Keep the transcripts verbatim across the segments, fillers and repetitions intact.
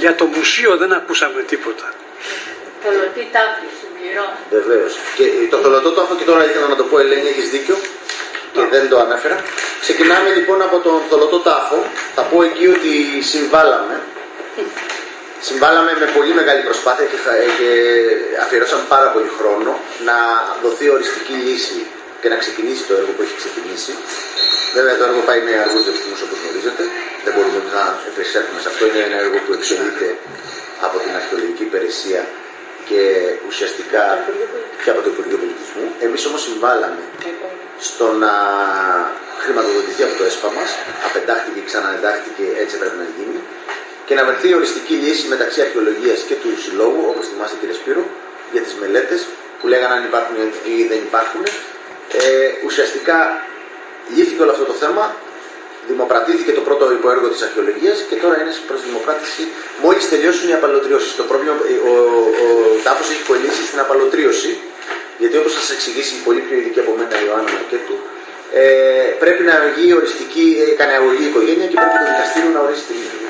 Για το μουσείο δεν ακούσαμε τίποτα. Θολωτή τάφη, συμπληρώνω. Βεβαίως. Και το θολωτό τάφο, και τώρα ήθελα να το πω, Ελένη, έχεις δίκιο και no. δεν το ανέφερα. Ξεκινάμε λοιπόν από τον θολωτό τάφο. Θα πω εκεί ότι συμβάλαμε. Συμβάλαμε με πολύ μεγάλη προσπάθεια και, και αφιερώσαμε πάρα πολύ χρόνο να δοθεί οριστική λύση και να ξεκινήσει το έργο που έχει ξεκινήσει. Βέβαια το έργο πάει με αργούς ρυθμούς, όπως γνωρίζετε. Δεν μπορούμε να επισέλθουμε σε αυτό. Είναι ένα έργο που εξελίσσεται από την Αρχαιολογική Υπηρεσία και ουσιαστικά και από το Υπουργείο Πολιτισμού. Εμείς όμως συμβάλαμε στο να χρηματοδοτηθεί από το ΕΣΠΑ μας. Απεντάχθηκε, ξαναεντάχθηκε, έτσι έπρεπε να γίνει. Και να βρεθεί οριστική λύση μεταξύ αρχαιολογίας και του συλλόγου, όπως θυμάστε κύριε Σπύρο, για τις μελέτες που λέγανε αν υπάρχουν ή δεν υπάρχουν. Ε, ουσιαστικά λύθηκε όλο αυτό το θέμα, δημοπρατήθηκε το πρώτο υποέργο της αρχαιολογίας και τώρα είναι προς δημοπράτηση μόλις τελειώσουν οι απαλωτριώσεις. Το πρόβλημα, ο, ο, ο τάφος έχει κολλήσει στην απαλωτρίωση, γιατί όπως σας εξηγήσει η πολύ πιο ειδική από μένα η Ιωάννα Μαρκέτου, ε, πρέπει να βγει οριστική, έκανε αγωγή η οικογένεια και πρέπει το δικαστήριο να ορίσει την ίδια.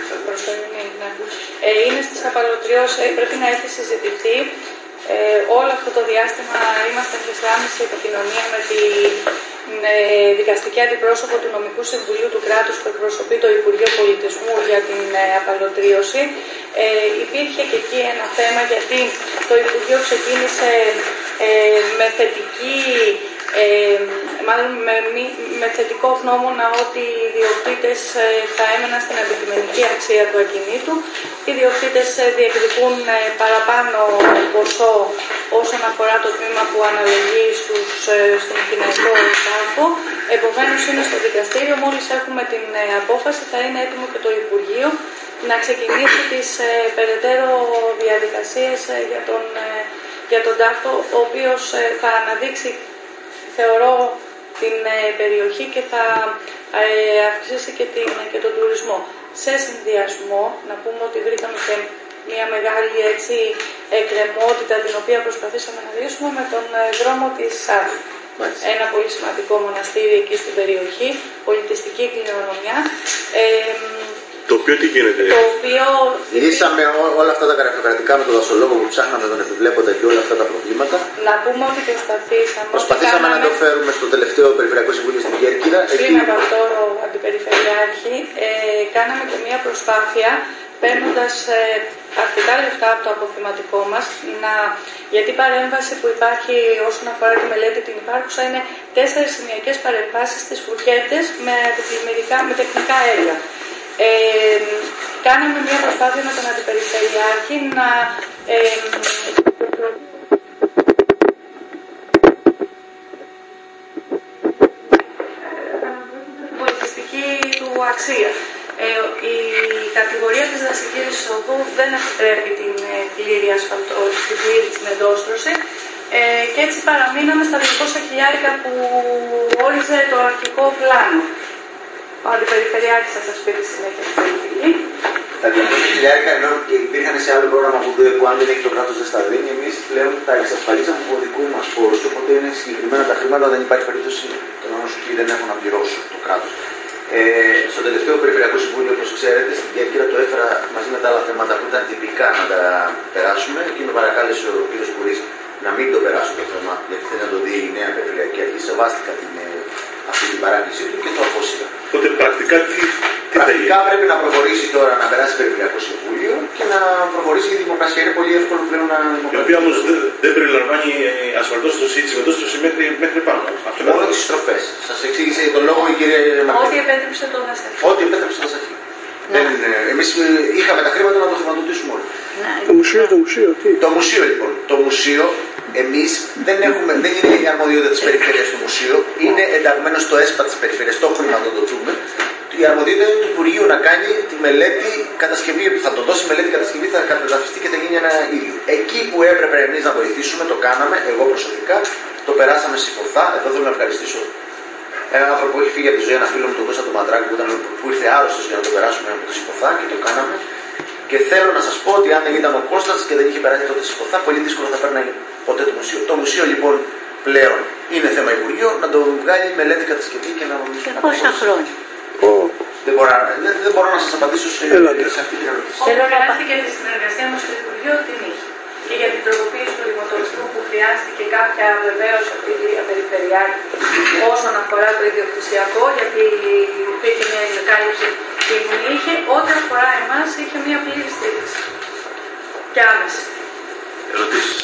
Ε, είναι στις απαλωτριώσεις, ε, πρέπει να έχει συζητηθεί. Ε, όλο αυτό το διάστημα είμαστε σε άμεση επικοινωνία με τη ε, δικαστική αντιπρόσωπο του Νομικού Συμβουλίου του Κράτους που εκπροσωπεί το Υπουργείο Πολιτισμού για την ε, απαλωτρίωση. Ε, υπήρχε και εκεί ένα θέμα γιατί το Υπουργείο ξεκίνησε ε, με θετική Ε, μάλλον με, με θετικό γνώμονα ότι οι ιδιοκτήτες ε, θα έμεναν στην αντικειμενική αξία του ακινήτου. Οι ιδιοκτήτες ε, διεκδικούν ε, παραπάνω ποσό όσον αφορά το τμήμα που αναλογεί στους, ε, στον κοινωνικό τάφο. Επομένως είναι στο δικαστήριο. Μόλις έχουμε την ε, απόφαση θα είναι έτοιμο και το Υπουργείο να ξεκινήσει τις ε, περαιτέρω διαδικασίες ε, για, τον, ε, για τον τάφο, ο οποίος ε, θα αναδείξει, θεωρώ, την ε, περιοχή και θα ε, αυξήσει και, την, και τον τουρισμό. Σε συνδυασμό, να πούμε ότι βρήκαμε και μια μεγάλη έτσι, εκκρεμότητα την οποία προσπαθήσαμε να λύσουμε με τον ε, δρόμο της Σάβη. Ένα πολύ σημαντικό μοναστήρι εκεί στην περιοχή, πολιτιστική κληρονομιά. Ε, Το οποίο τι γίνεται. Το οποίο... Λύσαμε όλα αυτά τα γραφειοκρατικά με τον δασολόγο που ψάχναμε, τον επιβλέποντα και όλα αυτά τα προβλήματα. Να πούμε ότι προσπαθήσαμε. Προσπαθήσαμε κάναμε... να το φέρουμε στο τελευταίο Περιφερειακό Συμβούλιο στην Κέρκυρα. Πριν από αυτό, Αντιπεριφερειάρχη, ε, κάναμε και μια προσπάθεια παίρνοντας ε, αρκετά λεφτά από το αποθυματικό μας, να, γιατί η παρέμβαση που υπάρχει όσον αφορά τη μελέτη την υπάρχουσα είναι τέσσερις σημειακές παρεμβάσεις στις Φουρκέτες με, με τεχνικά έργα. Ε, κάναμε μια προσπάθεια με τον Αντιπεριφερειάρχη να ε, πολιτιστική του αξία. Ε, η κατηγορία της δασικής οδού δεν επιτρέπει την ε, πλήρη ασφαλτόση, την πλήρη τσιμεντόστρωση ε, και έτσι παραμείναμε στα διακόσια χιλιάρικα που όριζε το αρχικό πλάνο. Ο Αντιπεριφερειάρχης θα σας πει τη συνέχεια στην πολιτική. Τα διακόσια χιλιάρικα ενώ και υπήρχαν σε άλλο πρόγραμμα που, που αν δεν έχει το κράτος δεν στα δίνει, εμείς πλέον τα εξασφαλίσαμε από δικού μας πόρους, οπότε είναι συγκεκριμένα τα χρήματα, δεν υπάρχει περίπτωση των όσων δεν έχουν να πληρώσουν το κράτος. Ε, στο τελευταίο Περιφερειακό Συμβούλιο, όπως ξέρετε, στην Κέρκυρα το έφερα μαζί με τα άλλα θέματα που ήταν τυπικά να τα περάσουμε και με παρακάλεσε ο κ. Κουρής να μην το περάσω το θέμα, γιατί θέλει να το δει η νέα Περιφερειακή Αρχή. Σεβάστηκα την, αυτή την παράκλησή του και το απόσυρα. Οπότε πρακτικά τι, τι πρακτικά πρέπει να προχωρήσει τώρα να περάσει Περιφερειακό Συμβούλιο και να προχωρήσει η δημοκρασία. Είναι πολύ εύκολο πλέον να δημοκρατήσει. Η οποία όμως δεν, δεν περιλαμβάνει ασφαλτόστρωση ή τσιμεντόστρωση μέχρι, μέχρι πάνω. Μόνο τις στροφές. Σας εξήγησε τον λόγο η κυρία Μαρτίνη. Ό,τι επέτρεψε το Δασάρχη. Ό,τι επέτρεψε το Δασάρχη. Εμείς είχαμε τα χρήματα να το χρηματοδοτήσουμε όλοι. Το μουσείο, το μουσείο, τι. Το μουσείο λοιπόν. Το μουσείο εμείς δεν, έχουμε, δεν είναι η αρμοδιότητα της περιφέρειας του μουσείου, είναι ενταγμένο στο ΕΣΠΑ της περιφέρειας, το χρηματοδοτούμε. Η αρμοδιότητα του Υπουργείου να κάνει τη μελέτη κατασκευή, θα το δώσει μελέτη κατασκευή, θα κατεδαφιστεί και θα γίνει ένα ίδιο. Εκεί που έπρεπε εμείς να βοηθήσουμε, το κάναμε, εγώ προσωπικά, το περάσαμε σε υποθά. Εδώ θέλω να ευχαριστήσω έναν άνθρωπο που έχει φύγει από τη ζωή, ένα φίλο μου, τον Κώστα του Μαντράκη, που, ήταν, που ήρθε άρρωστος για να το περάσουμε από τη υποθά και το κάναμε. Και θέλω να σας πω ότι αν δεν ήταν ο Κώστας και δεν είχε περάσει τότε τη υποθά, πολύ δύσκολο θα παίρναγε ποτέ το μουσείο. Το μουσείο λοιπόν πλέον είναι θέμα Υπουργείου, να το βγάλει μελέτη κατασκευή και να. Και πόσα χρόνια. Oh. Δεν μπορώ, δεν, δεν μπορώ να σας απαντήσω σε, σε αυτή την ερώτηση. Όπου χρειάστηκε τη συνεργασία μας στο Υπουργείο, την είχε. Και για την τροποποίηση του λιματολιστού που χρειάστηκε κάποια βεβαίως από την κυρία Περιφερειάρχη όσον αφορά το ιδιοκτησιακό, γιατί υπήρχε μια ενεκάλυψη και μου είχε, όταν αφορά εμάς είχε μια πλήρη στήριξη. Και άμεση. Ερωτήσεις.